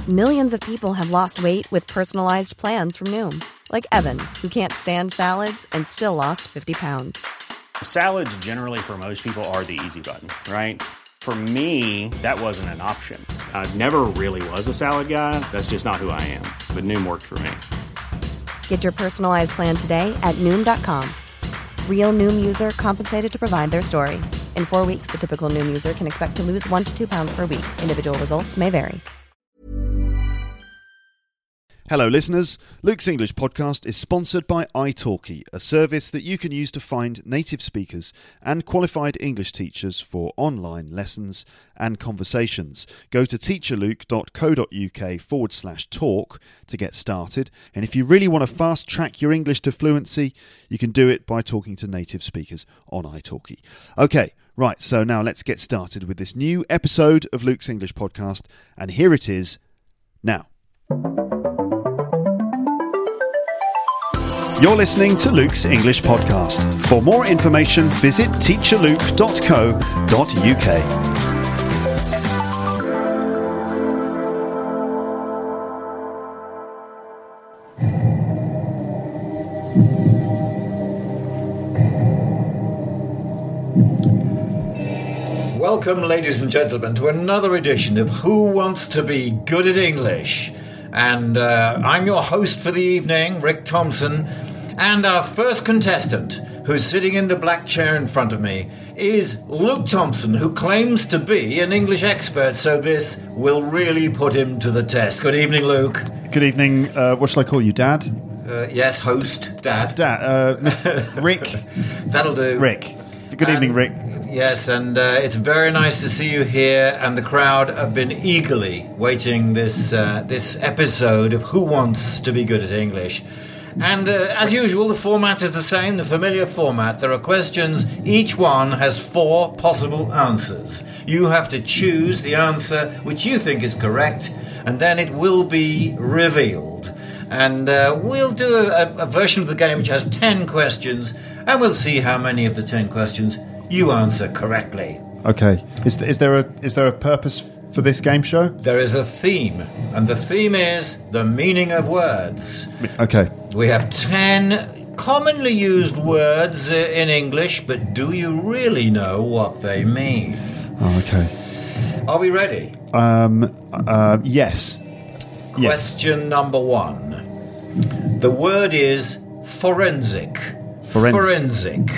Millions of people have lost weight with personalized plans from Noom. Like Evan, who can't stand salads and still lost 50 pounds. Salads generally for most people are the easy button, right? For me, that wasn't an option. I never really was a salad guy. That's just not who I am. But Noom worked for me. Get your personalized plan today at Noom.com. Real Noom user compensated to provide their story. In 4 weeks, the typical Noom user can expect to lose 1 to 2 pounds per week. Individual results may vary. Hello listeners, Luke's English podcast is sponsored by italki, a service that you can use to find native speakers and qualified English teachers for online lessons and conversations. Go to teacherluke.co.uk/talk to get started, and if you really want to fast track your English to fluency, you can do it by talking to native speakers on italki. Okay, right, so now let's get started with this new episode of Luke's English podcast, and here it is now. You're listening to Luke's English Podcast. For more information, visit teacherluke.co.uk. Welcome, ladies and gentlemen, to another edition of Who Wants to Be Good at English? And I'm your host for the evening, Rick Thompson. And our first contestant, who's sitting in the black chair in front of me, is Luke Thompson, who claims to be an English expert, so this will really put him to the test. Good evening, Luke. Good evening. What shall I call you, Dad? Yes, host, Dad. Dad. Mr. Rick. That'll do. Rick. Good evening, Rick. Yes, and it's very nice to see you here, and the crowd have been eagerly waiting this episode of Who Wants to Be Good at English. And as usual, the format is the same, the familiar format. There are questions. Each one has 4 possible answers. You have to choose the answer which you think is correct, and then it will be revealed. And we'll do a version of the game which has 10 questions, and we'll see how many of the 10 questions you answer correctly. Okay. Is there a purpose for this game show? There is a theme, and the theme is the meaning of words. Okay. We have 10 commonly used words in English, but do you really know what they mean? Oh, okay. Are we ready? Yes. Question number 1. The word is forensic. Forensic.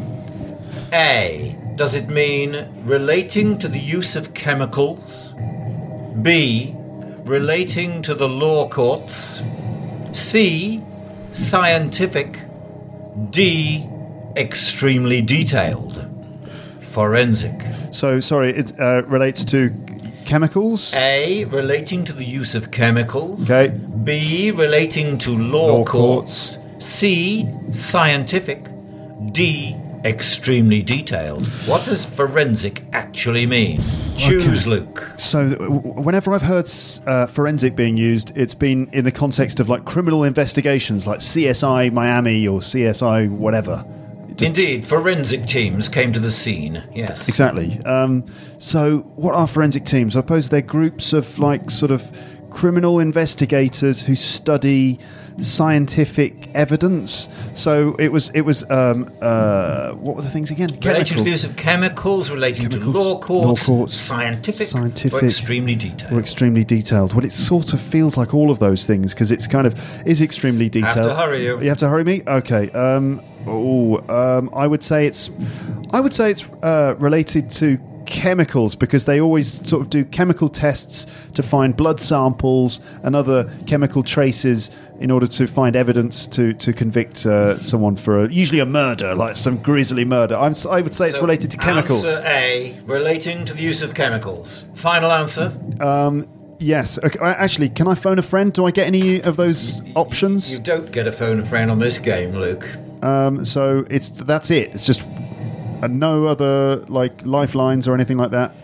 A. Does it mean relating to the use of chemicals? B. Relating to the law courts? C. Scientific? D. Extremely detailed? Forensic. So, sorry, it relates to chemicals? A. Relating to the use of chemicals. Okay. B. Relating to law courts. C. Scientific. D. Extremely detailed. What does forensic actually mean? Choose, okay. Luke. So whenever I've heard forensic being used, it's been in the context of like criminal investigations like CSI Miami or CSI whatever. Indeed, forensic teams came to the scene, yes. Exactly. So what are forensic teams? I suppose they're groups of like sort of criminal investigators who study scientific evidence. So it was what were the things again? Relating to the use of chemicals, relating to law courts, scientific, or extremely detailed. Well, it sort of feels like all of those things because it's kind of is extremely detailed. I have to hurry you. You have to hurry me? Okay. I would say it's related to chemicals because they always sort of do chemical tests to find blood samples and other chemical traces in order to find evidence to convict someone for usually a murder, like some grisly murder. I would say it's related to chemicals. Answer A, relating to the use of chemicals. Final answer? Yes. Okay, actually, can I phone a friend? Do I get any of those options? You don't get a phone a friend on this game, Luke. So that's it. It's just no other like lifelines or anything like that.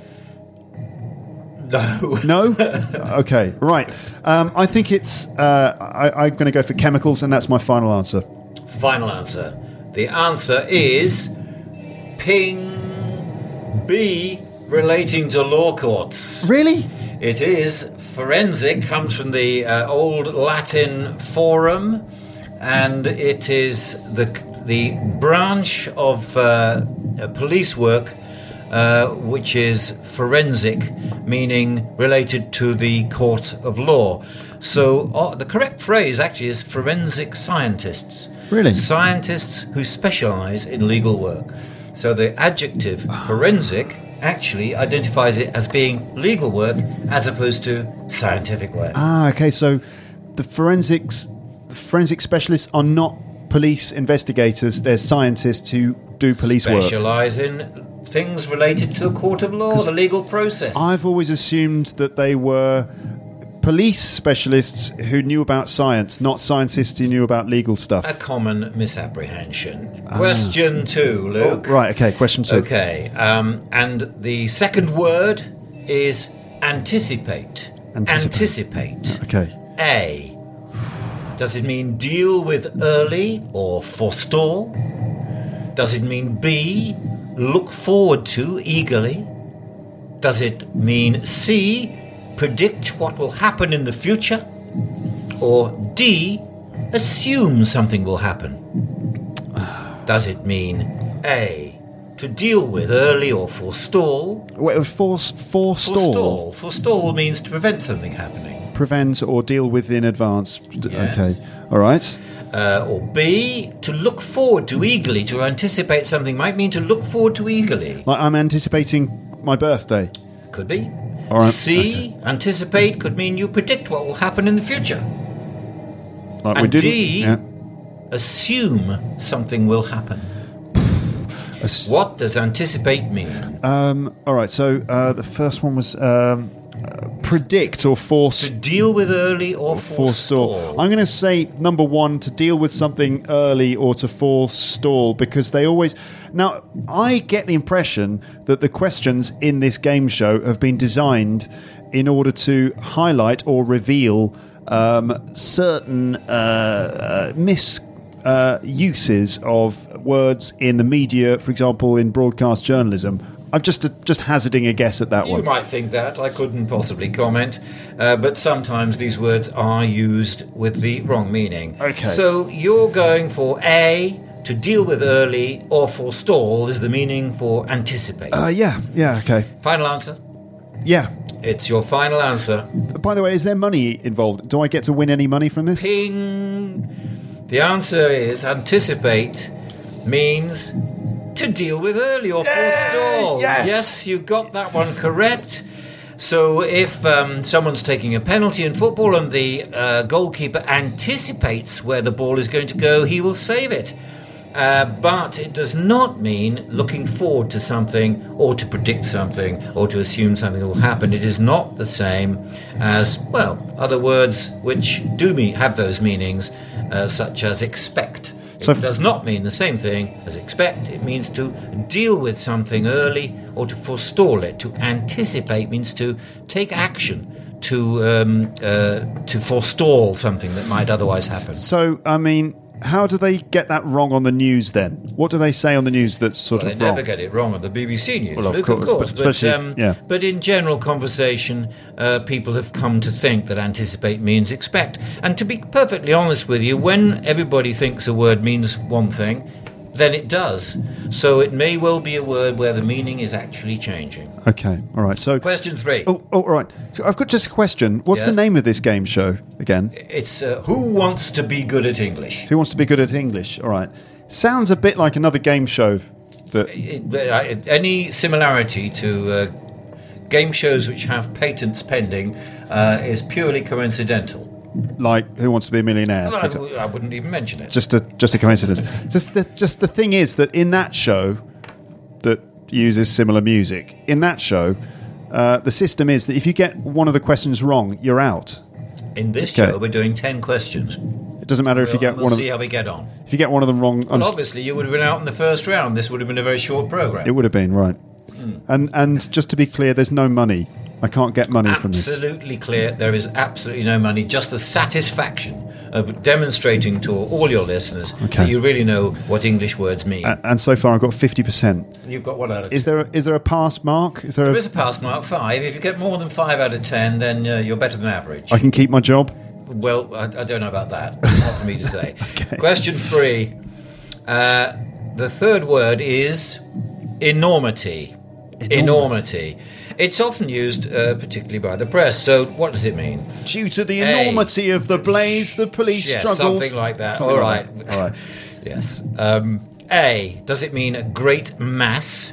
No. No? Okay, right. I think it's... I'm going to go for chemicals, and that's my final answer. Final answer. The answer is... Ping B, relating to law courts. Really? It is forensic, comes from the old Latin forum, and it is the branch of police work which is forensic, meaning related to the court of law. So the correct phrase actually is forensic scientists. Really? Scientists who specialise in legal work. So the adjective forensic actually identifies it as being legal work as opposed to scientific work. Okay, so the forensic specialists are not police investigators, they're scientists who do police work. Specialise in things related to the court of law, the legal process. I've always assumed that they were police specialists who knew about science, not scientists who knew about legal stuff. A common misapprehension. Question 2, Luke. Oh, right, okay, question 2. Okay, and the second word is anticipate. Anticipate. Okay. A. Does it mean deal with early or forestall? Does it mean B. Look forward to eagerly? Does it mean C. Predict what will happen in the future? Or D. Assume something will happen? Does it mean A. To deal with early or forestall? Wait, forestall? Forestall means to prevent something happening. Prevent or deal with in advance. Yeah. Okay, all right. Or B. To look forward to eagerly. To anticipate something might mean to look forward to eagerly. Like I'm anticipating my birthday. Could be. All right, C. okay. Anticipate could mean you predict what will happen in the future. Like And we didn't. D. Yeah. Assume something will happen. What does anticipate mean? All right. So the first one was predict or force. To deal with early or forestall. I'm going to say number 1, to deal with something early or to forestall, because they always. Now, I get the impression that the questions in this game show have been designed in order to highlight or reveal certain misuses of words in the media, for example, in broadcast journalism. I'm just hazarding a guess at that You one. might think that. I couldn't possibly comment. But sometimes these words are used with the wrong meaning. Okay. So you're going for A, to deal with early, or forestall is the meaning for anticipate. Yeah, okay. Final answer? Yeah. It's your final answer. By the way, is there money involved? Do I get to win any money from this? Ping. The answer is anticipate means to deal with early or forestall. Yes, you got that one correct. So if someone's taking a penalty in football and the goalkeeper anticipates where the ball is going to go, he will save it. But it does not mean looking forward to something or to predict something or to assume something will happen. It is not the same as, well, other words which do have those meanings, such as expect. It does not mean the same thing as expect. It means to deal with something early or to forestall it. To anticipate means to take action, to forestall something that might otherwise happen. So, I mean, how do they get that wrong on the news then? What do they say on the news that's sort of They wrong? never get it wrong on the BBC News, Well, of Luke, course, but especially but in general conversation, people have come to think that anticipate means expect. And to be perfectly honest with you, when everybody thinks a word means one thing, then it does. So it may well be a word where the meaning is actually changing. Okay, all right. So, Question 3. Oh, all right. So I've got just a question. What's Yes? the name of this game show again? It's Who Wants to Be Good at English? Who Wants to Be Good at English? All right. Sounds a bit like another game show that. Any similarity to game shows which have patents pending is purely coincidental. Like Who Wants to Be a Millionaire? for example. I wouldn't even mention it. Just a coincidence. Just the thing is that in that show that uses similar music, in that show, the system is that if you get one of the questions wrong, you're out. In this Okay. show, we're doing 10 questions. It doesn't matter if you get we'll one of see how we get on. if you get one of them wrong. Well, obviously, you would have been out in the first round. This would have been a very short programme. It would have been right. And just to be clear, there's no money. I can't get money from this. Absolutely clear. There is absolutely no money, just the satisfaction demonstrating to all your listeners that you really know what English words mean. And so far I've got 50%. You've got 1 out of 10. Is there a pass mark? There is a pass mark, 5. If you get more than 5 out of 10, then you're better than average. I can keep my job? Well, I don't know about that. It's not for me to say. Okay. Question 3. The third word is enormity. Enormity. It's often used, particularly by the press. So, what does it mean? Due to the enormity of the blaze, the police struggled. Something like that. All right. Yes. A. Does it mean a great mass?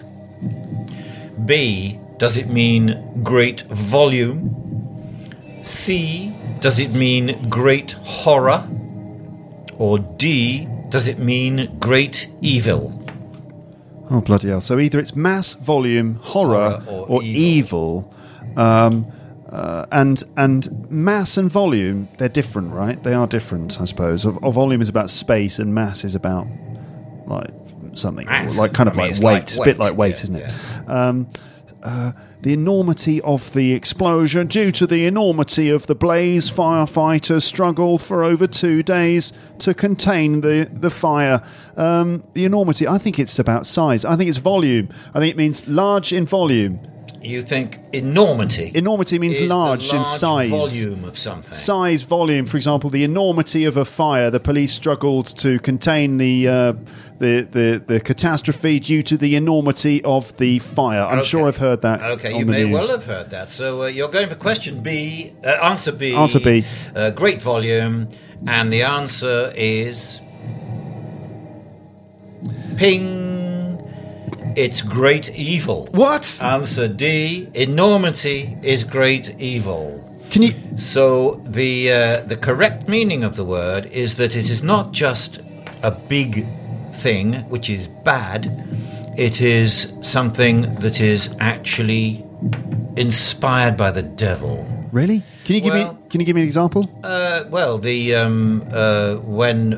B. Does it mean great volume? C. Does it mean great horror? Or D. Does it mean great evil? Oh, bloody hell. So either it's mass, volume, horror or evil. And mass and volume, they're different, right? They are different, I suppose. Volume is about space and mass is about like something. Mass. Like kind of like weight. It's a bit like weight, isn't it? Yeah. The enormity of the explosion. Due to the enormity of the blaze, firefighters struggled for over 2 days to contain the fire. The enormity, I think it's about size. I think it's volume. I think it means large in volume. You think enormity? Enormity means large in size. Volume of something. Size, volume. For example, the enormity of a fire. The police struggled to contain the catastrophe due to the enormity of the fire. I'm sure I've heard that. Okay, on you the may news. well have heard that. So you're going for question B. Answer B. Answer B. Great volume, and the answer is ping. It's great evil. What? Answer D. Enormity is great evil. Can you? So the correct meaning of the word is that it is not just a big thing, which is bad. It is something that is actually inspired by the devil. Really? Can you give me an example? When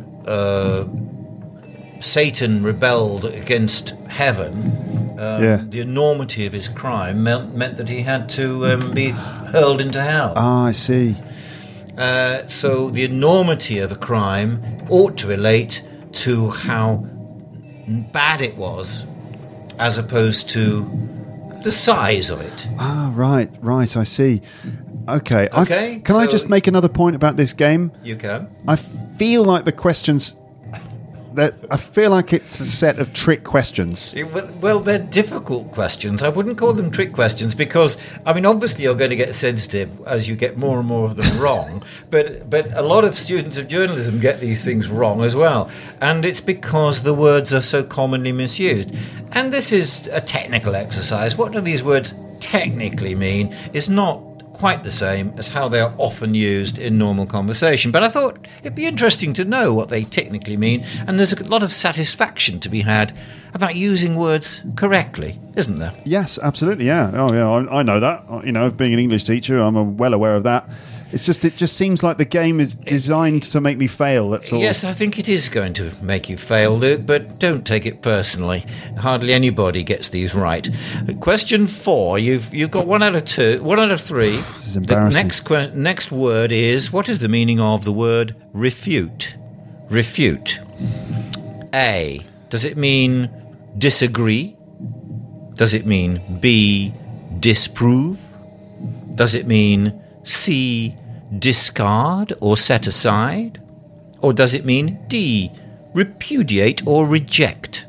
Satan rebelled against heaven, the enormity of his crime meant that he had to be hurled into hell. Ah, I see. So the enormity of a crime ought to relate to how bad it was, as opposed to the size of it. Ah, right, I see. Okay. Can I so just make another point about this game? You can. I feel like the questions... I feel like it's a set of trick questions. Well, they're difficult questions. I wouldn't call them trick questions because, I mean, obviously you're going to get sensitive as you get more and more of them wrong. But a lot of students of journalism get these things wrong as well. And it's because the words are so commonly misused. And this is a technical exercise. What do these words technically mean is not quite the same as how they are often used in normal conversation. But I thought it'd be interesting to know what they technically mean, and there's a lot of satisfaction to be had about using words correctly, isn't there? Yes, absolutely, yeah. Oh, yeah, I know that. You know, being an English teacher, I'm well aware of that. It just seems like the game is designed to make me fail, that's all. Yes, I think it is going to make you fail, Luke, but don't take it personally. Hardly anybody gets these right. Question 4, you've got 1 out of 2, 1 out of 3. This is embarrassing. The next word is, what is the meaning of the word refute? Refute. A, does it mean disagree? Does it mean B, disprove? Does it mean C, discard or set aside? Or does it mean D, repudiate or reject?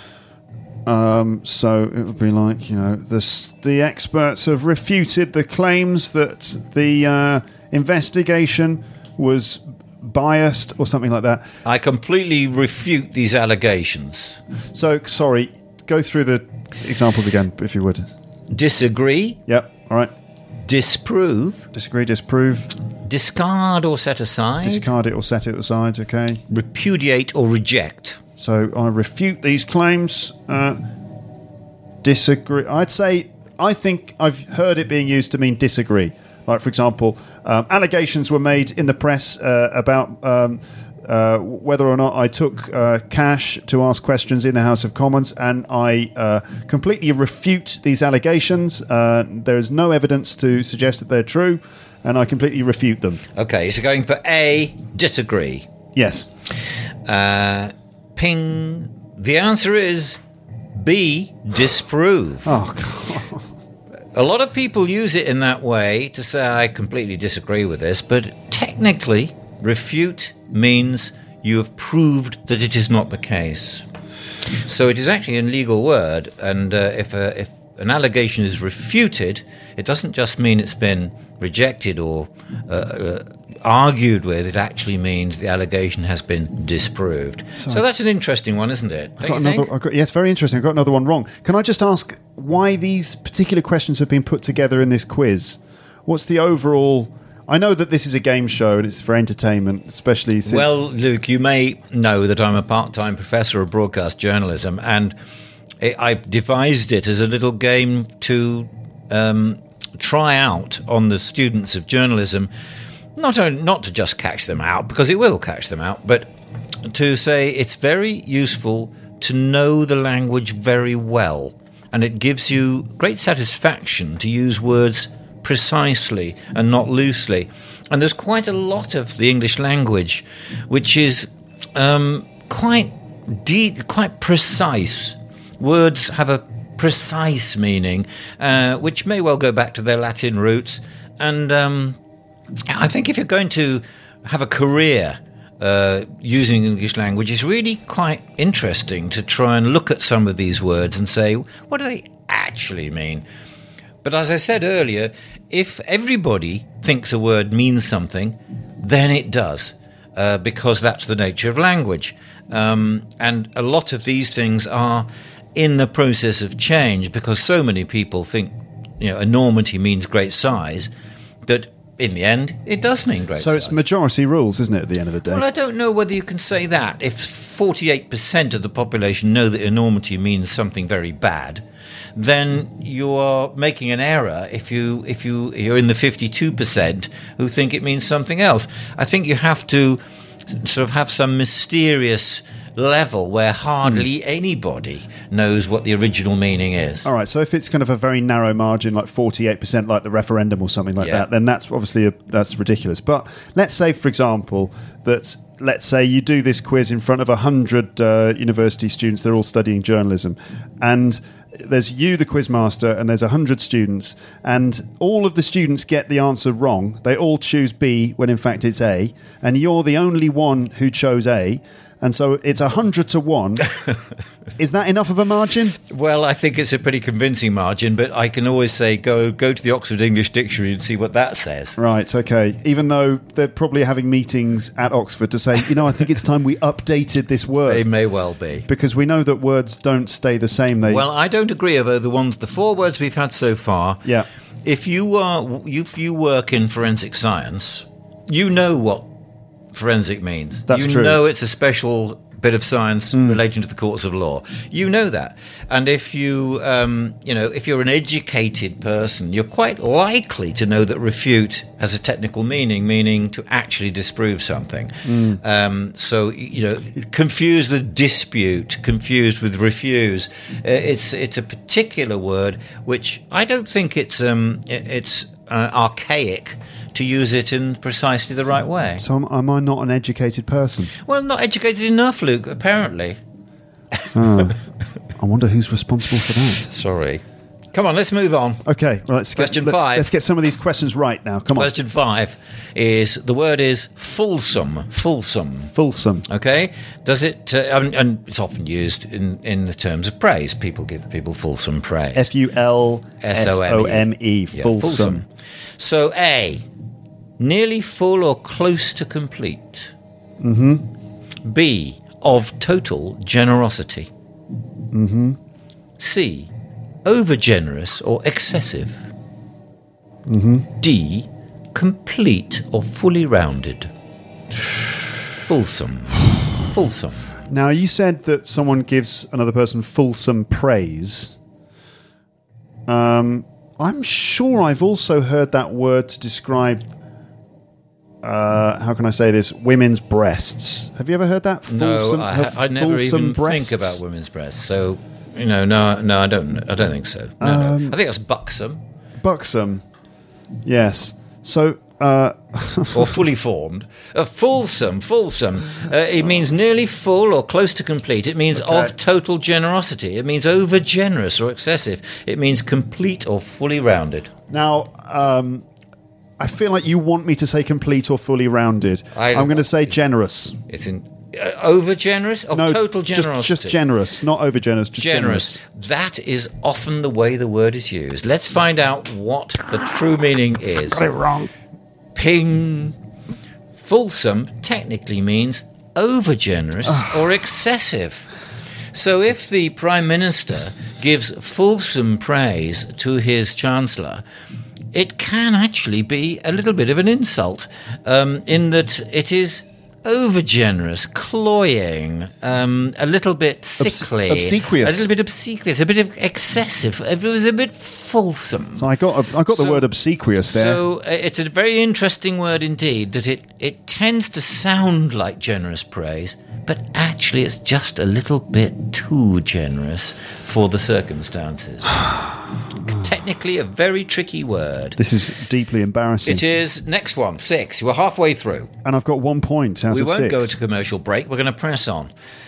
So it would be like, you know, the experts have refuted the claims that the investigation was biased or something like that. I completely refute these allegations. So, sorry, go through the examples again, if you would. Disagree. Yep, all right. Disprove. Disagree, disprove. Discard or set aside. Discard it or set it aside, okay. Repudiate or reject. So I refute these claims. Disagree. I think I've heard it being used to mean disagree. Like, for example, allegations were made in the press about whether or not I took cash to ask questions in the House of Commons, and I completely refute these allegations. There is no evidence to suggest that they're true, and I completely refute them. Okay, so going for A, disagree. Yes. Ping. The answer is B, disprove. Oh, God. A lot of people use it in that way to say, I completely disagree with this, but technically, refute means you have proved that it is not the case. So it is actually a legal word, and if an allegation is refuted, it doesn't just mean it's been rejected or argued with, it actually means the allegation has been disproved. So that's an interesting one, isn't it? Yes, very interesting. I've got another one wrong. Can I just ask why these particular questions have been put together in this quiz? What's the overall... I know that this is a game show and it's for entertainment, especially since... Well, Luke, you may know that I'm a part-time professor of broadcast journalism, and I devised it as a little game to try out on the students of journalism, not to just catch them out, because it will catch them out, but to say it's very useful to know the language very well, and it gives you great satisfaction to use words precisely and not loosely. And there's quite a lot of the English language which is quite precise. Words have a precise meaning, which may well go back to their Latin roots. And I think if you're going to have a career using English language, it's really quite interesting to try and look at some of these words and say, what do they actually mean? But as I said earlier, if everybody thinks a word means something, then it does, because that's the nature of language. And a lot of these things are in the process of change, because so many people think, enormity means great size, that in the end, it does mean great size. So it's majority rules, isn't it, at the end of the day? Well, I don't know whether you can say that. If 48% of the population know that enormity means something very bad, then you are making an error if you're in the 52% who think it means something else. I think you have to sort of have some mysterious level where hardly anybody knows what the original meaning is. All right, so if it's kind of a very narrow margin, like 48%, like the referendum or something like that, then that's obviously that's ridiculous. But let's say, for example, that let's say you do this quiz in front of 100 university students. They're all studying journalism, and there's you, the quizmaster, and there's 100 students, and all of the students get the answer wrong. They all choose B when in fact it's A, and you're the only one who chose A. And so it's 100 to 1. Is that enough of a margin? Well, I think it's a pretty convincing margin, but I can always say go to the Oxford English Dictionary and see what that says. Right, okay. Even though they're probably having meetings at Oxford to say, I think it's time we updated this word. They may well be. Because we know that words don't stay the same. Well, I don't agree over the 4 words we've had so far. Yeah. If you work in forensic science, you know what forensic means. That's true. You know it's a special bit of science relating to the courts of law. You know that. And if you, if you're an educated person, you're quite likely to know that refute has a technical meaning to actually disprove something. So, confused with dispute, confused with refuse. It's a particular word which I don't think it's archaic to use it in precisely the right way. So am I not an educated person? Well, not educated enough, Luke, apparently. I wonder who's responsible for that. Sorry. Come on, let's move on. Okay, right, let's get 5. Let's get some of these questions right now. Come on. Question 5 is, the word is fulsome. Fulsome. Fulsome. Okay? Does it, and it's often used in the terms of praise. People give people fulsome praise. Fulsome. Fulsome. So A, nearly full or close to complete. B, of total generosity. C, over-generous or excessive. D, complete or fully rounded. Fulsome. Fulsome. Now, you said that someone gives another person fulsome praise. I'm sure I've also heard that word to describe, how can I say this, women's breasts. Have you ever heard that? Fulsome, no, I never even breasts? think about women's breasts. So, no, I don't think so. No. I think that's buxom. Buxom, yes. So or fully formed. Fulsome. It means nearly full or close to complete. It means of total generosity. It means over generous or excessive. It means complete or fully rounded. Now, I feel like you want me to say complete or fully rounded. I'm going to say generous. It's in over generous of total generosity. Just generous, not over generous. Just generous. That is often the way the word is used. Let's find out what the true meaning is. Got it wrong. Ping. Fulsome technically means over generous or excessive. So if the Prime Minister gives fulsome praise to his Chancellor, it can actually be a little bit of an insult in that it is over-generous, cloying, a little bit sickly. Obsequious. A little bit obsequious, a bit of excessive. It was a bit fulsome. So I got the word obsequious there. So it's a very interesting word indeed, that it tends to sound like generous praise, but actually it's just a little bit too generous for the circumstances. Technically a very tricky word. This is deeply embarrassing. It is. Next one, 6. We're halfway through. And I've got 1 point out of 6. We won't go to commercial break. We're going to press on.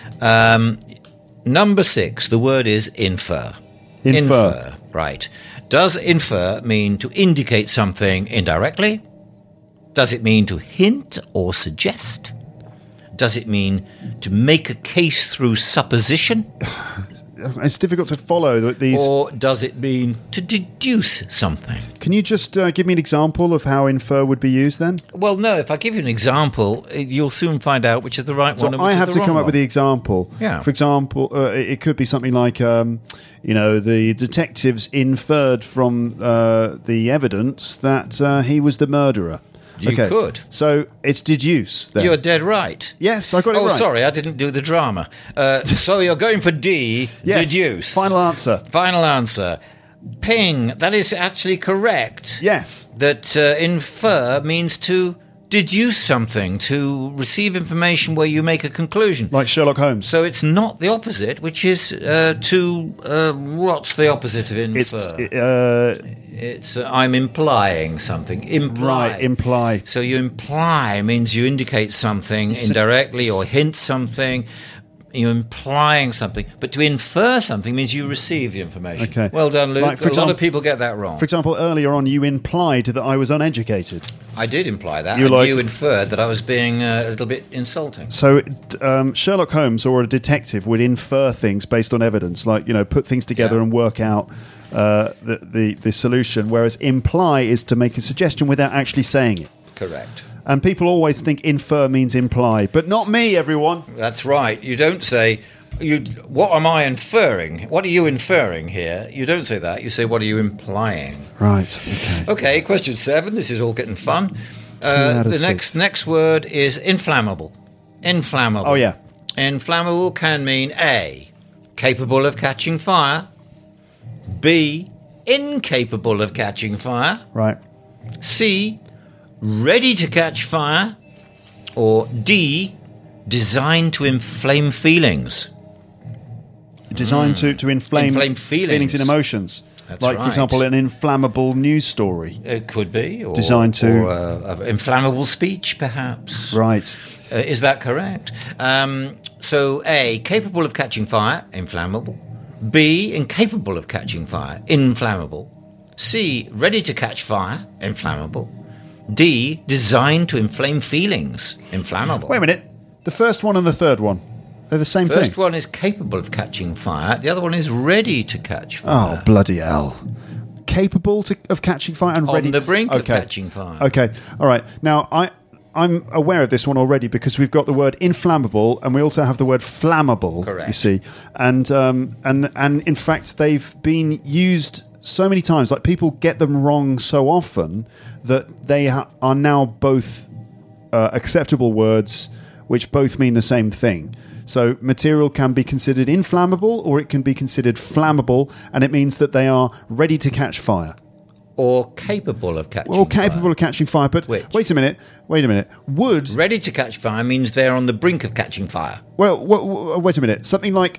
Number 6, the word is infer. Infer. Right. Does infer mean to indicate something indirectly? Does it mean to hint or suggest? Does it mean to make a case through supposition? It's difficult to follow these. Or does it mean to deduce something? Can you just give me an example of how infer would be used then? Well, no. If I give you an example, you'll soon find out which is the right one and which I is have the to wrong come up one. with the example. Yeah. For example, it could be something like, the detectives inferred from the evidence that he was the murderer. You could. So it's deduce then. You're dead right. Yes, I got it right. Oh, sorry, I didn't do the drama. So you're going for D, yes. deduce. Final answer. Final answer. Ping, that is actually correct. Yes. That infer means to deduce something, to receive information where you make a conclusion. Like Sherlock Holmes. So it's not the opposite, which is what's the opposite of infer? It's I'm implying something. Imply. Right, imply. So you imply means you indicate something indirectly or hint something. You're implying something. But to infer something means you receive the information. Okay. Well done, Luke. Like, A lot of people get that wrong. For example, earlier on you implied that I was uneducated. I did imply that. You inferred that I was being a little bit insulting. So Sherlock Holmes or a detective would infer things based on evidence, like, put things together and work out the solution, whereas imply is to make a suggestion without actually saying it. Correct. And people always think infer means imply, but not me, everyone. That's right. You don't say, what am I inferring? What are you inferring here? You don't say that. You say, what are you implying? Right, okay. Okay, question 7. This is all getting fun. 2 out of The 6. next word is inflammable. Inflammable. Oh, yeah. Inflammable can mean A, capable of catching fire, B, incapable of catching fire, Right. C, ready to catch fire, or D, designed to inflame feelings. Designed to inflame feelings and emotions. That's like, right. for example, an inflammable news story. It could be. Or, Designed to... Or inflammable speech, perhaps. Right. Is that correct? So A, capable of catching fire, inflammable. B, incapable of catching fire, inflammable. C, ready to catch fire, inflammable. D, designed to inflame feelings, inflammable. Wait a minute. The first one and the third one, they're the same thing. First one is capable of catching fire. The other one is ready to catch fire. Oh, bloody hell. Capable of catching fire and ready... On the brink of catching fire. Okay, all right. Now, I'm aware of this one already because we've got the word inflammable and we also have the word flammable. Correct. You see. And in fact, they've been used so many times. Like, people get them wrong so often that they are now both acceptable words which both mean the same thing. So material can be considered inflammable or it can be considered flammable, and it means that they are ready to catch fire. Or capable of catching Or fire. capable of catching fire. But Which? wait a minute. Would... Ready to catch fire means they're on the brink of catching fire. Well, wait a minute. Something like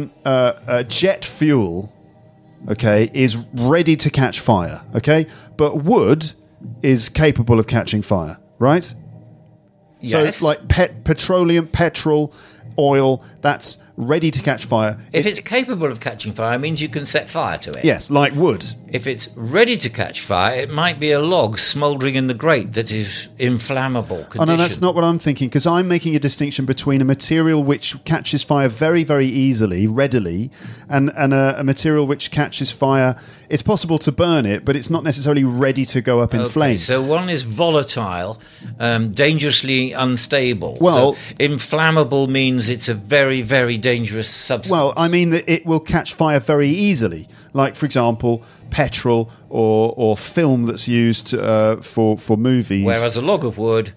jet fuel, okay, is ready to catch fire, okay? But would is capable of catching fire, right? Yes. So it's like petroleum, petrol, oil, that's ready to catch fire. If it's capable of catching fire, it means you can set fire to it. Yes, like wood. If it's ready to catch fire, it might be a log smouldering in the grate that is inflammable condition. Oh, no, that's not what I'm thinking, because I'm making a distinction between a material which catches fire very, very easily, readily, and a material which catches fire. It's possible to burn it, but it's not necessarily ready to go up in flames. So one is volatile, dangerously unstable. Well, so inflammable means it's a very, very dangerous substance. Well, I mean that it will catch fire very easily. Like, for example, petrol or film that's used for movies. Whereas a log of wood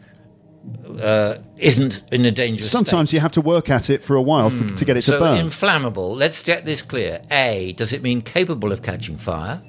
isn't in a dangerous Sometimes state. you have to work at it for a while to get it to So burn. inflammable, let's get this clear. A, does it mean capable of catching fire?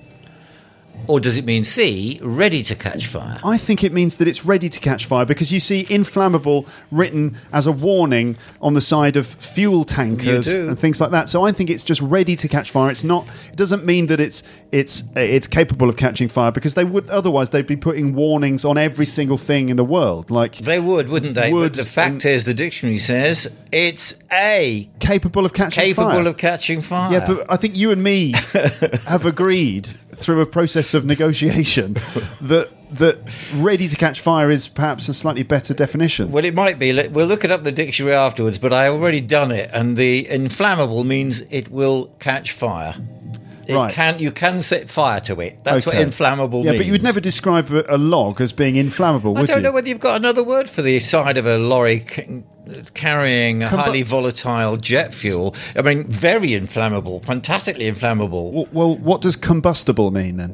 Or does it mean C, ready to catch fire? I think it means that it's ready to catch fire, because you see inflammable written as a warning on the side of fuel tankers You do. and things like that. So I think it's just ready to catch fire. It's not. It doesn't mean that it's capable of catching fire, because otherwise they'd be putting warnings on every single thing in the world. Like They would, wouldn't they? Would, But the fact is, the dictionary says it's A, capable of catching fire. capable of catching fire. Yeah, but I think you and me have agreed through a process of negotiation that ready to catch fire is perhaps a slightly better definition. Well, it might be. We'll look it up in the dictionary afterwards, but I already done it, and the inflammable means it will catch fire. Right. You can set fire to it. That's Okay. what inflammable means. Yeah, but you would never describe a log as being inflammable, I would don't you? know whether you've got another word for the side of a lorry carrying highly volatile jet fuel. I mean, very inflammable, fantastically inflammable. Well, what does combustible mean then?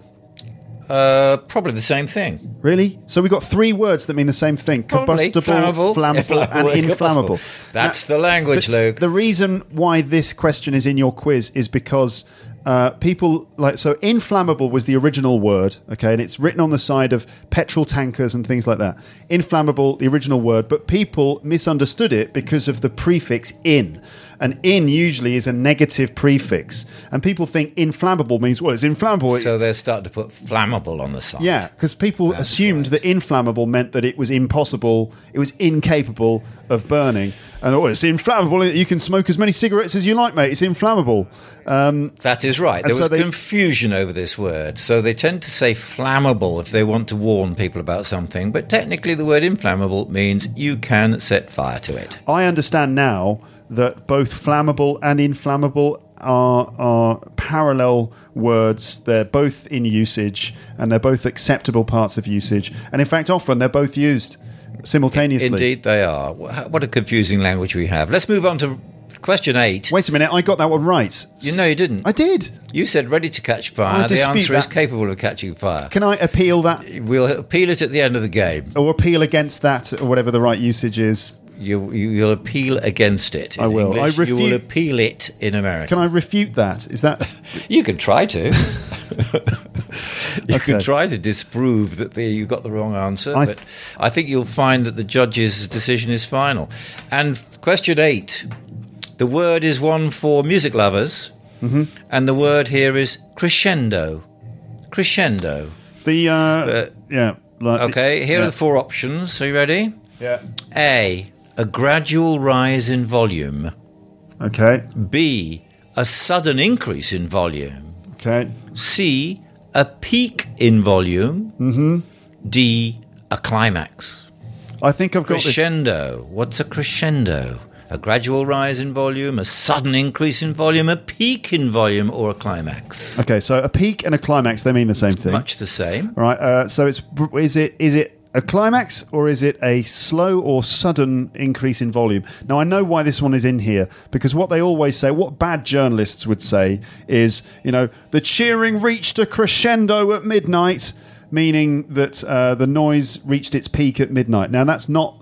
Probably the same thing. Really? So we've got three words that mean the same thing: Probably. combustible, flammable, and inflammable. That's the language, Luke. The reason why this question is in your quiz is because people inflammable was the original word, okay, and it's written on the side of petrol tankers and things like that. Inflammable, the original word, but people misunderstood it because of the prefix in. And in usually is a negative prefix, and people think inflammable means, well, it's inflammable. So they're starting to put flammable on the side. Yeah, because people assumed that inflammable meant that it was impossible, it was incapable of burning. And it's inflammable. You can smoke as many cigarettes as you like, mate. It's inflammable. That is right. There was confusion over this word. So they tend to say flammable if they want to warn people about something. But technically the word inflammable means you can set fire to it. I understand now that both flammable and inflammable are parallel words. They're both in usage, and they're both acceptable parts of usage. And in fact, often they're both used simultaneously. Indeed they are. What a confusing language we have. Let's move on to question 8. Wait a minute, I got that one right. You didn't. I did. You said ready to catch fire. I The dispute answer is that. capable of catching fire. Can I appeal that? We'll appeal it at the end of the game. Or appeal against that, or whatever the right usage is? You'll appeal against it in I will. English. You will refute. appeal it in American. Can I refute that? Is that... You could try to. You Okay. could try to disprove that you got the wrong answer, but I think you'll find that the judge's decision is final. And question 8, the word is one for music lovers, and the word here is crescendo. Crescendo. Okay, here are the 4 options. Are you ready? Yeah. A gradual rise in volume. Okay. B, a sudden increase in volume. Okay. C, a peak in volume. D, a climax. I think I've got this. Crescendo. What's a crescendo? A gradual rise in volume, a sudden increase in volume, a peak in volume, or a climax. Okay, so a peak and a climax, they mean the same thing. Much the same. All right, so is it a climax, or is it a slow or sudden increase in volume? Now, I know why this one is in here, because what they always say, what bad journalists would say is, the cheering reached a crescendo at midnight, meaning that the noise reached its peak at midnight. Now, that's not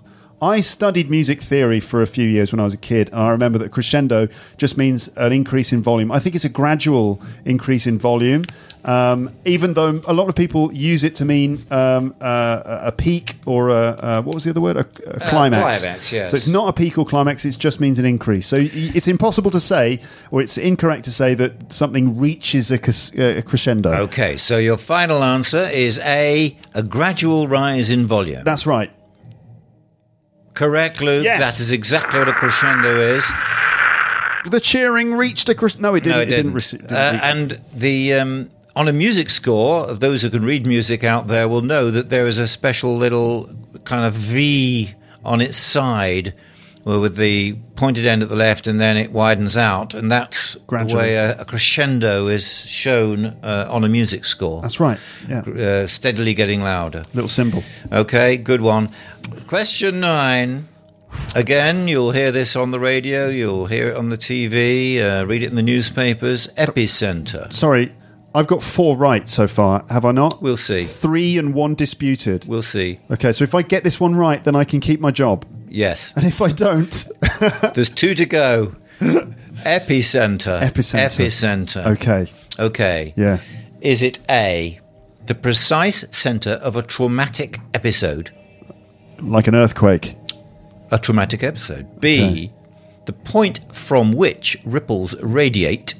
I studied music theory for a few years when I was a kid, and I remember that crescendo just means an increase in volume. I think it's a gradual increase in volume, even though a lot of people use it to mean a peak or what was the other word? A climax. Climax, yes. So it's not a peak or climax, it just means an increase. So it's impossible to say, or it's incorrect to say that something reaches a crescendo. Okay, so your final answer is A, a gradual rise in volume. That's right. Correct, Luke. Yes. That is exactly what a crescendo is. The cheering reached a crescendo. No, it didn't. No, it didn't. Reach. And the on a music score, those who can read music out there will know that there is a special little kind of V on its side, with the pointed end at the left, and then it widens out, and that's Gradually. the way a crescendo is shown on a music score. That's right. Yeah. Steadily getting louder. Little symbol. Okay, good one. Question 9. Again, you'll hear this on the radio, you'll hear it on the TV, read it in the newspapers. Epicenter. Sorry, I've got 4 right so far, have I not? We'll see. 3 and 1 disputed. We'll see. Okay, so if I get this one right, then I can keep my job. Yes. And if I don't... There's 2 to go. Epicenter. Epicenter. Okay. Okay. Yeah. Is it A, the precise center of a traumatic episode? Like an earthquake. A traumatic episode. B, Okay. the point from which ripples radiate.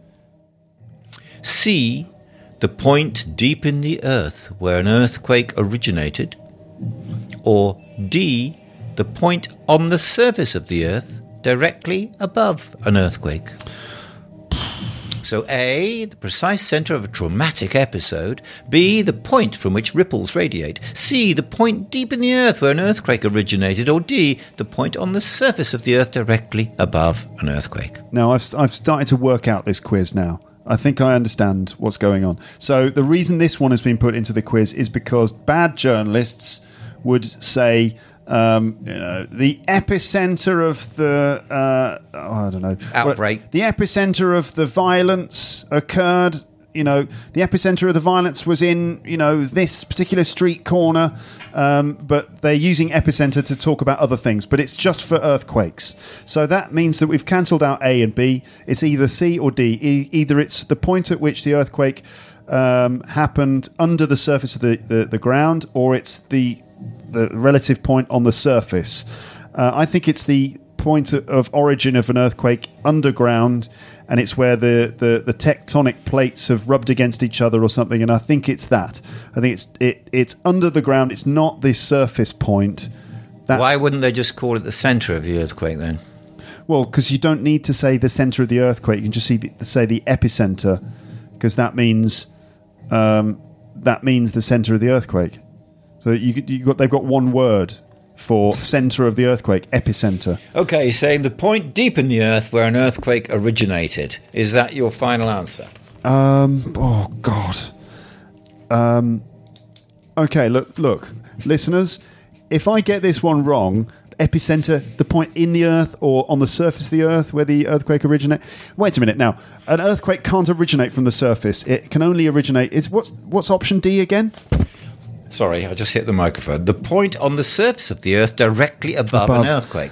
C, the point deep in the earth where an earthquake originated. Or D, the point on the surface of the earth directly above an earthquake. So A, the precise center of a traumatic episode. B, the point from which ripples radiate. C, the point deep in the earth where an earthquake originated. Or D, the point on the surface of the earth directly above an earthquake. Now, I've started to work out this quiz now. I think I understand what's going on. So the reason this one has been put into the quiz is because bad journalists would say... the epicenter of the I don't know, outbreak. The epicenter of the violence occurred. The epicenter of the violence was in this particular street corner. But they're using epicenter to talk about other things. But it's just for earthquakes. So that means that we've cancelled out A and B. It's either C or D. Either it's the point at which the earthquake happened under the surface of the ground, or it's the relative point on the surface. I think it's the point of origin of an earthquake underground, and it's where the tectonic plates have rubbed against each other or something, and I think it's that. I think it's under the ground. It's not the surface point. Why wouldn't they just call it the center of the earthquake then? Well, because you don't need to say the center of the earthquake. You can just say the epicenter, because that means the center of the earthquake. So they've got one word for center of the earthquake, epicenter. Okay, saying the point deep in the earth where an earthquake originated. Is that your final answer? Oh, God. Okay, look, listeners, if I get this one wrong, epicenter, the point in the earth or on the surface of the earth where the earthquake originated. Wait a minute now. An earthquake can't originate from the surface. It can only originate... What's option D again? Sorry, I just hit the microphone. The point on the surface of the earth directly above an earthquake.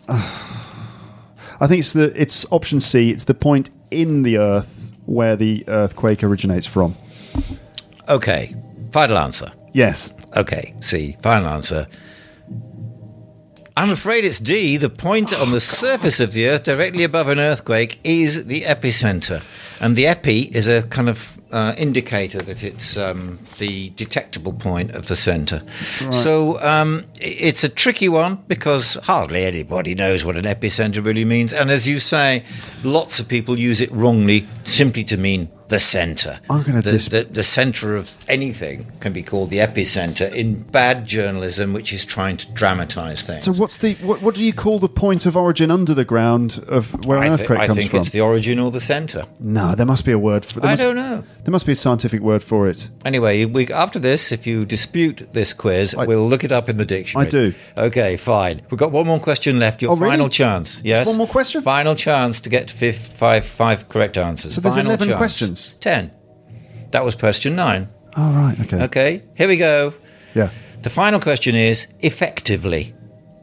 I think it's option C. It's the point in the earth where the earthquake originates from. Okay, final answer. Yes. Okay, C, final answer. I'm afraid it's D. The point on the surface of the earth directly above an earthquake is the epicenter. And the epi is a kind of indicator that it's the detectable point of the center. Right. So it's a tricky one because hardly anybody knows what an epicenter really means. And as you say, lots of people use it wrongly simply to mean the center. I'm going to the center of anything can be called the epicenter in bad journalism, which is trying to dramatize things. So what do you call the point of origin under the ground of where an earthquake comes from? I think it's the origin or the center. No, there must be a word for it. I don't know. There must be a scientific word for it. Anyway, after this, if you dispute this quiz, we'll look it up in the dictionary. I do. Okay, fine. We've got one more question left. Your final chance. Yes. Just one more question? Final chance to get five correct answers. So there's final 11 chance. questions? 10. That was question 9. Oh, right. Okay. Okay, here we go. Yeah. The final question is, effectively.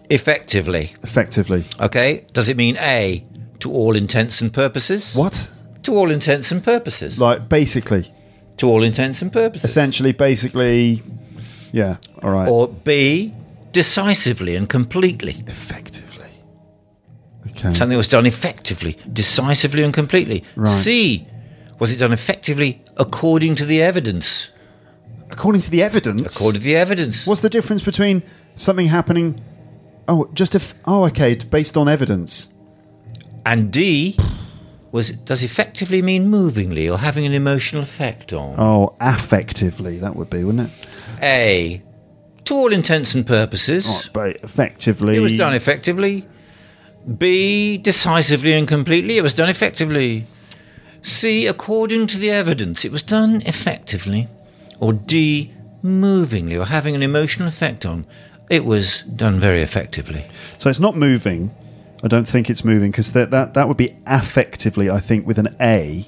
Effectively. Effectively. Okay. Does it mean A, to all intents and purposes? What? To all intents and purposes. Like, basically. To all intents and purposes. Essentially, basically, yeah, all right. Or B, decisively and completely. Effectively. Okay. Something was done effectively, decisively and completely. Right. C, was it done effectively according to the evidence? According to the evidence? According to the evidence. What's the difference between something happening... okay, based on evidence. And D, does effectively mean movingly or having an emotional effect on? Oh, affectively, that would be, wouldn't it? A, to all intents and purposes. Oh, but effectively... It was done effectively. B, decisively and completely. It was done effectively. C, according to the evidence. It was done effectively. Or D, movingly or having an emotional effect on. It was done very effectively. So it's not moving. I don't think it's moving, because that would be affectively, I think, with an A.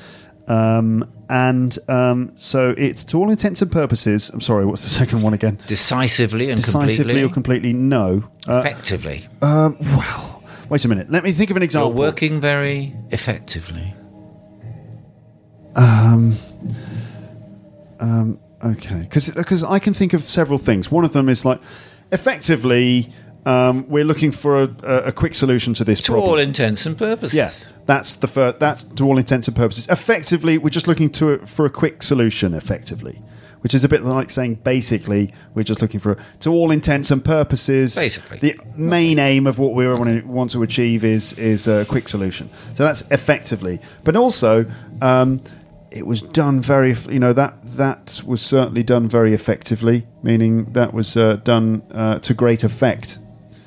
So it's to all intents and purposes... I'm sorry, what's the second one again? Decisively and Decisively completely. or completely, no. Effectively. Well, wait a minute. Let me think of an example. You're working very effectively. Okay, because I can think of several things. One of them is like, effectively, we're looking for a quick solution to this To problem. all intents and purposes. Yeah, that's the first. That's to all intents and purposes. Effectively, we're just looking for a quick solution. Effectively, which is a bit like saying basically we're just looking for to all intents and purposes. Basically, the main aim of what we want to achieve is a quick solution. So that's effectively, but also. It was done very, that was certainly done very effectively, meaning that was done to great effect.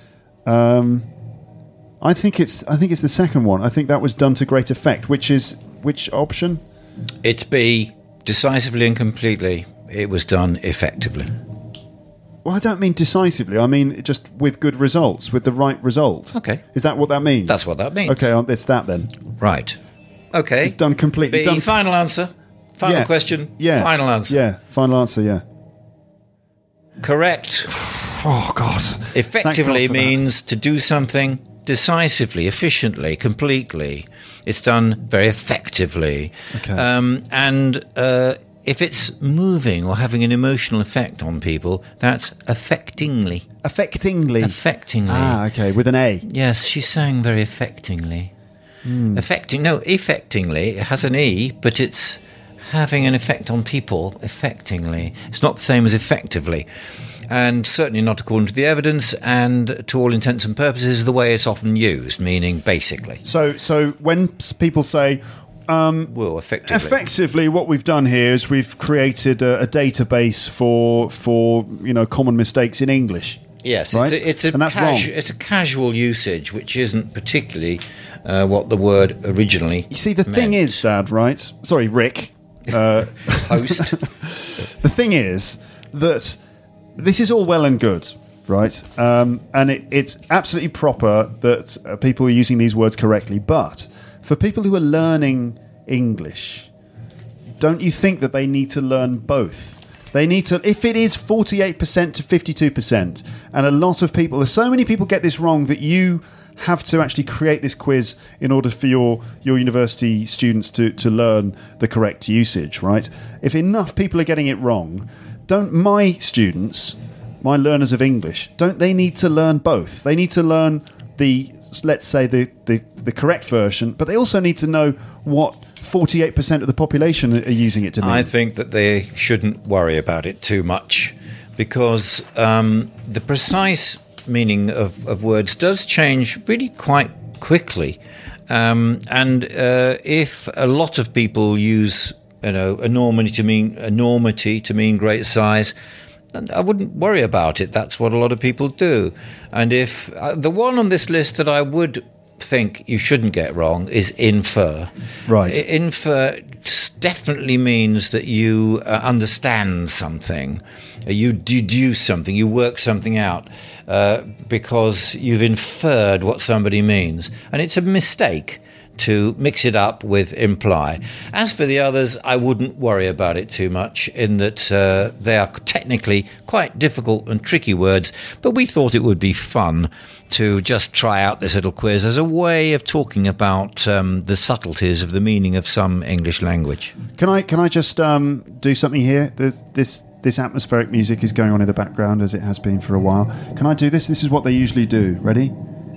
I think it's the second one. I think that was done to great effect. Which option? It's B, decisively and completely. It was done effectively. Well, I don't mean decisively. I mean just with good results, with the right result. Okay. Is that what that means? That's what that means. Okay, it's that then. Right. Okay. It's done completely. B, final answer. Final question. Yeah. Final answer. Yeah. Final answer. Yeah. Correct. Oh God. Effectively means to do something decisively, efficiently, completely. It's done very effectively. Okay. And if it's moving or having an emotional effect on people, that's affectingly. Affectingly. Affectingly. Ah, okay. With an A. Yes, she's saying very affectingly. Effectingly, it has an E, but it's having an effect on people, effectingly. It's not the same as effectively, and certainly not according to the evidence, and to all intents and purposes, the way it's often used, meaning basically. So when people say, Well, effectively, what we've done here is we've created a database for common mistakes in English. Yes, right? it's a casual usage, which isn't particularly what the word originally You see, the thing is, Dad, right? Sorry, Rick. Host. The thing is that this is all well and good, right? And it's absolutely proper that people are using these words correctly. But for people who are learning English, don't you think that they need to learn both? They need to, if it is 48% to 52%, and a lot of people, so many people get this wrong that you have to actually create this quiz in order for your university students to learn the correct usage, right? If enough people are getting it wrong, don't my students, my learners of English, don't they need to learn both? They need to learn let's say the correct version, but they also need to know what 48% of the population are using it to mean. I think that they shouldn't worry about it too much, because the precise meaning of words does change really quite quickly. And if a lot of people use enormity to mean great size, I wouldn't worry about it. That's what a lot of people do. And if the one on this list that I would think you shouldn't get wrong is infer. Right. Infer definitely means that you understand something, you deduce something, you work something out because you've inferred what somebody means. And it's a mistake to mix it up with imply. As for the others, I wouldn't worry about it too much, in that they are technically quite difficult and tricky words, but we thought it would be fun to just try out this little quiz as a way of talking about the subtleties of the meaning of some English language. Can I just do something here? This atmospheric music is going on in the background, as it has been for a while. Can I do this? This is what they usually do. Ready?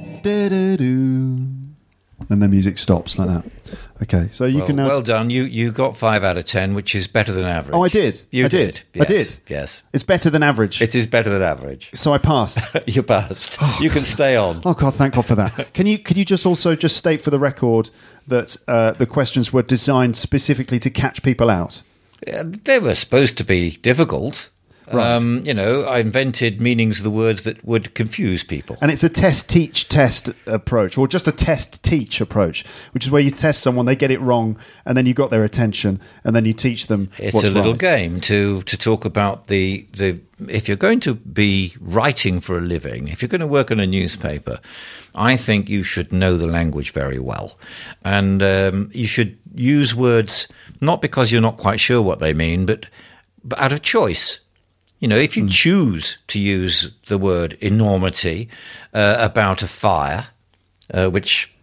Do-do-do. And the music stops like that. Okay, so you can now... Well done. You got 5 out of 10, which is better than average. Oh, I did. You did. Yes. I did. Yes. It's better than average. It is better than average. So I passed. You passed. You can stay on. Oh God, thank God for that. Could you just also just state for the record that the questions were designed specifically to catch people out? They were supposed to be difficult. Right. I invented meanings of the words that would confuse people. And it's a test-teach-test approach, or just a test-teach approach, which is where you test someone, they get it wrong, and then you got their attention, and then you teach them it's what's a little right. game to talk about the if you're going to be writing for a living, if you're going to work on a newspaper, I think you should know the language very well. And you should use words not because you're not quite sure what they mean, but out of choice. If you choose to use the word enormity about a fire, which,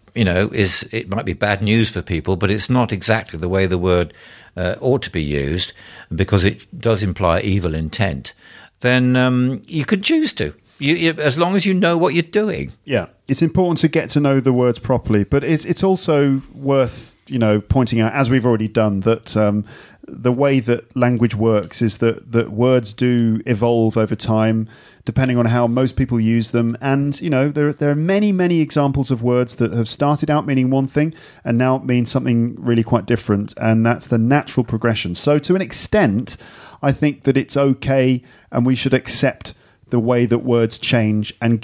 it might be bad news for people, but it's not exactly the way the word ought to be used, because it does imply evil intent, then you could choose to, as long as you know what you're doing. Yeah, it's important to get to know the words properly, but it's also worth, pointing out, as we've already done, that the way that language works is that words do evolve over time, depending on how most people use them. And, there are many, many examples of words that have started out meaning one thing and now mean something really quite different. And that's the natural progression. So to an extent, I think that it's okay and we should accept the way that words change and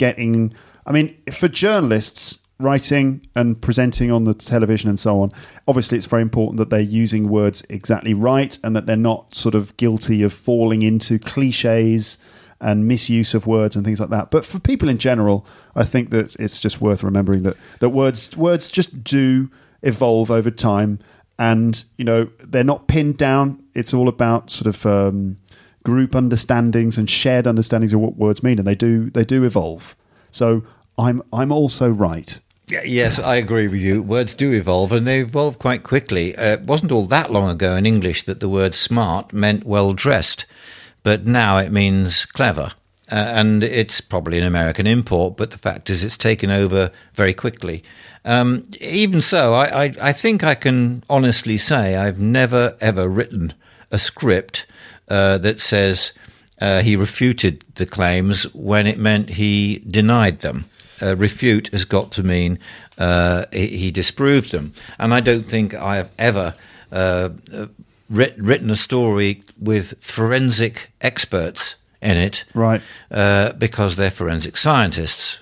for journalists, writing and presenting on the television and so on, obviously it's very important that they're using words exactly right and that they're not sort of guilty of falling into cliches and misuse of words and things like that. But for people in general, I think that it's just worth remembering that words just do evolve over time, and they're not pinned down. It's all about sort of group understandings and shared understandings of what words mean, and they do evolve. So I'm also right. Yes, I agree with you. Words do evolve, and they evolve quite quickly. It wasn't all that long ago in English that the word smart meant well-dressed, but now it means clever. And it's probably an American import, but the fact is it's taken over very quickly. Even so, I think I can honestly say I've never, ever written a script that says he refuted the claims when it meant he denied them. Refute has got to mean he disproved them. And I don't think I have ever written a story with forensic experts in it, right? Because they're forensic scientists.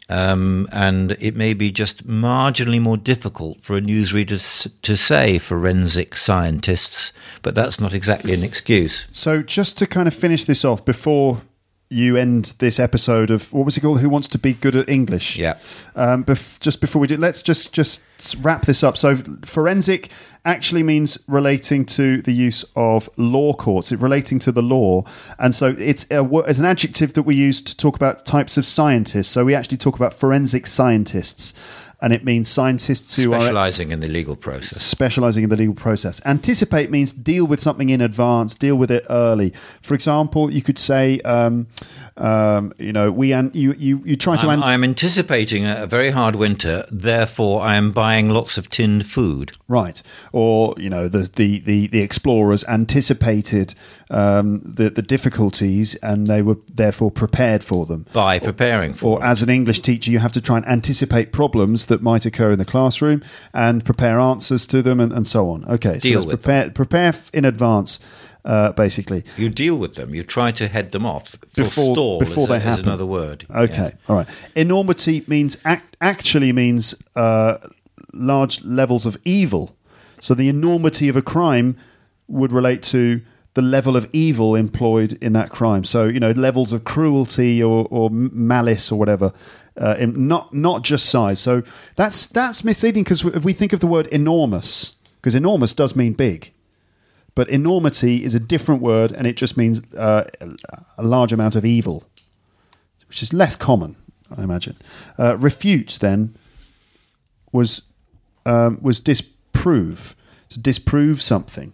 And it may be just marginally more difficult for a newsreader to say forensic scientists, but that's not exactly an excuse. So just to kind of finish this off before you end this episode of, what was it called? Who Wants to Be Good at English? Yeah. Just before we do, let's just wrap this up. So forensic actually means relating to the use of law courts, relating to the law. And so it's an adjective that we use to talk about types of scientists. So we actually talk about forensic scientists. And it means scientists who specializing in the legal process. Specializing in the legal process. Anticipate means deal with something in advance, deal with it early. For example, you could say, you try to. I'm anticipating a very hard winter, therefore I am buying lots of tinned food. Right, or the explorers anticipated the difficulties, and they were therefore prepared for them by preparing for them. Or as an English teacher, you have to try and anticipate problems that might occur in the classroom and prepare answers to them, and so on. Okay, deal so with prepare in advance. Basically, you deal with them. You try to head them off. Before they happen. Is another word. Okay, all right. Enormity means actually means large levels of evil. So the enormity of a crime would relate to the level of evil employed in that crime. So levels of cruelty or malice or whatever not just size. So that's misleading because we think of the word enormous, because enormous does mean big. But enormity is a different word, and it just means a large amount of evil, which is less common, I imagine. Refute, then, was disprove, to disprove something.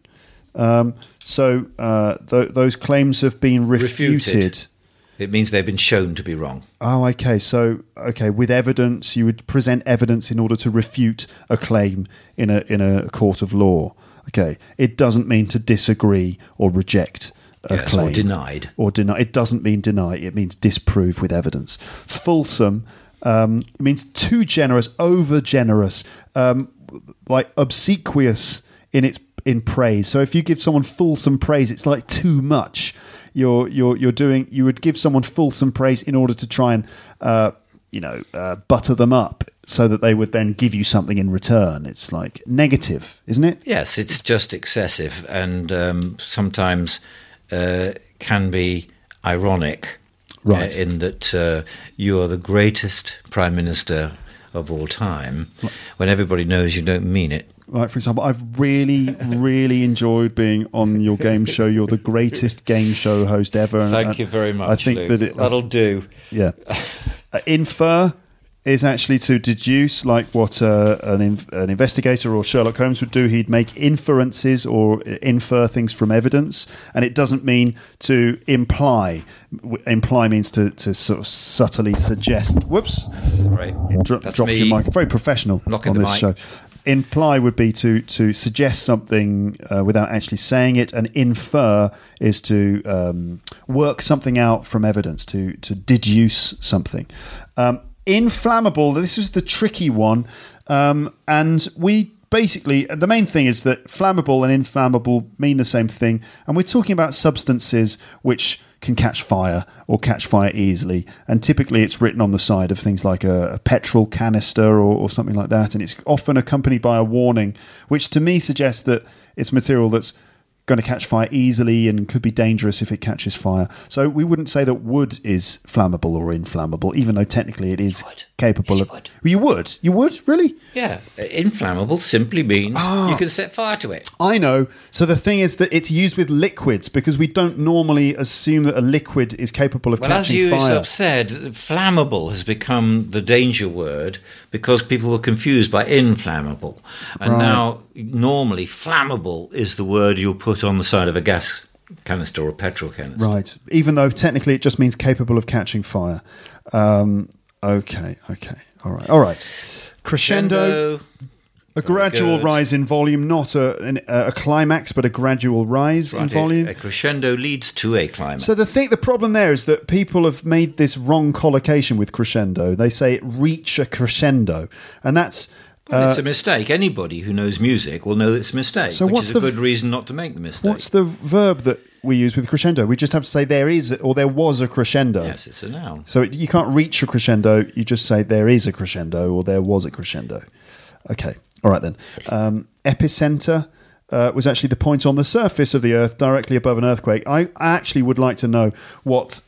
Those claims have been refuted. It means they've been shown to be wrong. Oh, okay. So, with evidence, you would present evidence in order to refute a claim in a court of law. Okay, it doesn't mean to disagree or reject a claim. Or denied. It doesn't mean deny. It means disprove with evidence. Fulsome means too generous, over generous, like obsequious in praise. So if you give someone fulsome praise, it's like too much. You would give someone fulsome praise in order to try and butter them up, so that they would then give you something in return. It's like negative, isn't it? Yes, it's just excessive, and sometimes can be ironic, right? In that you are the greatest Prime Minister of all time, when everybody knows you don't mean it. Like, for example, I've really, really enjoyed being on your game show. You're the greatest game show host ever. And Thank you very much, I think Luke. That'll do. Yeah. Infer is actually to deduce, like what an investigator or Sherlock Holmes would do. He'd make inferences or infer things from evidence, and it doesn't mean to imply. Imply means to sort of subtly suggest. Whoops! Right, dropped your mic. Very professional on this show. Imply would be to suggest something without actually saying it, and infer is to work something out from evidence, to deduce something. Inflammable, this was the tricky one, and we basically, the main thing is that flammable and inflammable mean the same thing, and we're talking about substances which can catch fire or catch fire easily, and typically it's written on the side of things like a petrol canister or something like that, and it's often accompanied by a warning, which to me suggests that it's material that's going to catch fire easily and could be dangerous if it catches fire. So we wouldn't say that wood is flammable or inflammable, even though technically it is capable of... You would? You would? Really? Yeah. Inflammable simply means you can set fire to it. I know. So the thing is that it's used with liquids, because we don't normally assume that a liquid is capable of catching fire. Well, as you yourself said, flammable has become the danger word because people were confused by inflammable. And now, normally, flammable is the word you'll put on the side of a gas canister or a petrol canister. Right. Even though technically it just means capable of catching fire. Okay. All right. Crescendo. A gradual rise in volume, not a climax, but a gradual rise in volume. A crescendo leads to a climax. So the problem there is that people have made this wrong collocation with crescendo. They say it reach a crescendo, and that's... Well, it's a mistake. Anybody who knows music will know it's a mistake, so which is a good reason not to make the mistake. What's the verb that we use with crescendo? We just have to say there is or there was a crescendo. Yes, it's a noun. So you can't reach a crescendo, you just say there is a crescendo or there was a crescendo. Okay, all right then. Epicenter was actually the point on the surface of the Earth directly above an earthquake. I actually would like to know what...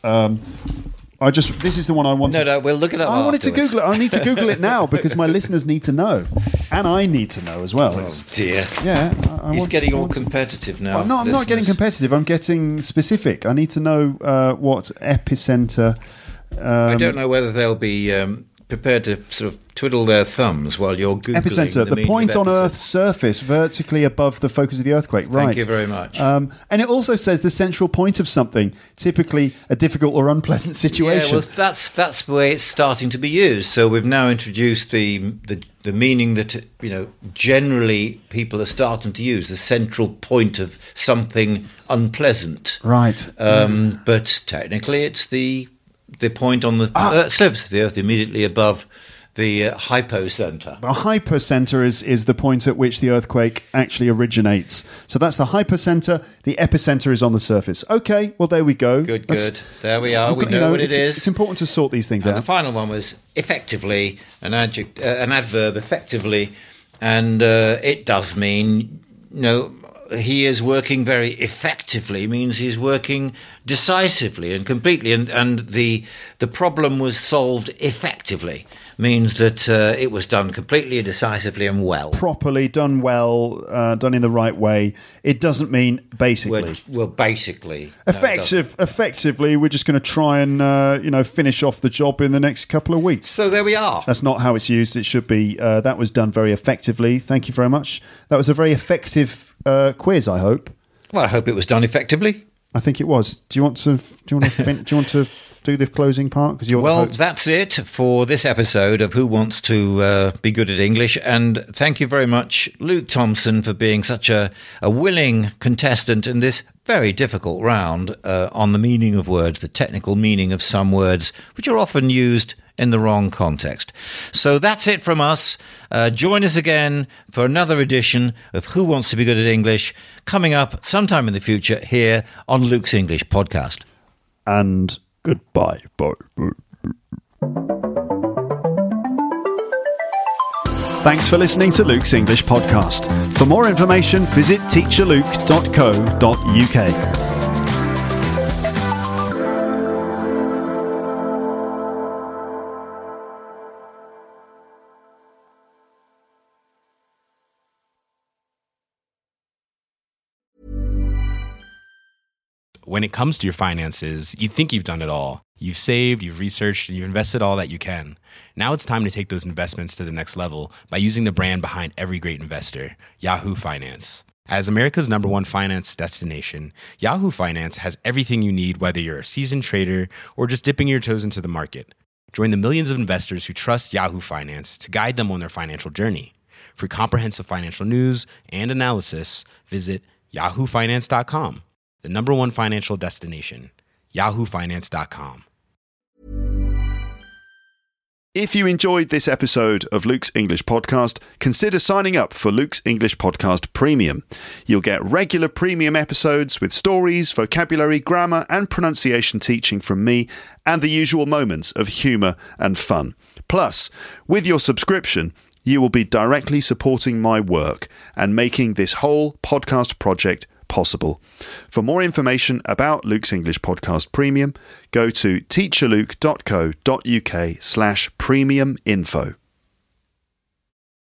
this is the one I wanted. No, we'll look it up. I wanted to Google it. I need to Google it now because my listeners need to know, and I need to know as well. Oh dear! Yeah, he's getting all competitive now. Well, no, I'm not getting competitive. I'm getting specific. I need to know what epicenter. I don't know whether they'll be prepared to sort of twiddle their thumbs while you're Googling epicenter, the point on Earth's surface vertically above the focus of the earthquake. Right. Thank you very much. And it also says the central point of something, typically a difficult or unpleasant situation. Yeah, well, that's the way it's starting to be used. So we've now introduced the meaning that generally people are starting to use, the central point of something unpleasant. Right. But technically, it's the point on the surface of the Earth immediately above the hypocenter. A hypocenter is the point at which the earthquake actually originates. So that's the hypocenter. The epicenter is on the surface. Okay, well, there we go. Good. There we are. We know what it is. It's important to sort these things out. The final one was effectively, an adverb, effectively, and it does mean, he is working very effectively means he's working decisively and completely, and the problem was solved effectively means that it was done completely, decisively, and well. Properly, done well, done in the right way. It doesn't mean basically. Well, basically. Effectively, we're just going to try and finish off the job in the next couple of weeks. So there we are. That's not how it's used. It should be. That was done very effectively. Thank you very much. That was a very effective quiz, I hope. Well, I hope it was done effectively. I think it was. Do you want to do the closing part? That's it for this episode of Who Wants to Be Good at English. And thank you very much, Luke Thompson, for being such a willing contestant in this very difficult round on the meaning of words, the technical meaning of some words, which are often used in the wrong context. So that's it from us. Join us again for another edition of Who Wants to Be Good at English, coming up sometime in the future here on Luke's English Podcast. And goodbye. Bye. Thanks for listening to Luke's English Podcast. For more information, visit teacherluke.co.uk. When it comes to your finances, you think you've done it all. You've saved, you've researched, and you've invested all that you can. Now it's time to take those investments to the next level by using the brand behind every great investor, Yahoo Finance. As America's #1 finance destination, Yahoo Finance has everything you need, whether you're a seasoned trader or just dipping your toes into the market. Join the millions of investors who trust Yahoo Finance to guide them on their financial journey. For comprehensive financial news and analysis, visit yahoofinance.com. The #1 financial destination, yahoofinance.com. If you enjoyed this episode of Luke's English Podcast, consider signing up for Luke's English Podcast Premium. You'll get regular premium episodes with stories, vocabulary, grammar and pronunciation teaching from me and the usual moments of humour and fun. Plus, with your subscription, you will be directly supporting my work and making this whole podcast project possible. For more information about Luke's English Podcast Premium, go to teacherluke.co.uk/premium info.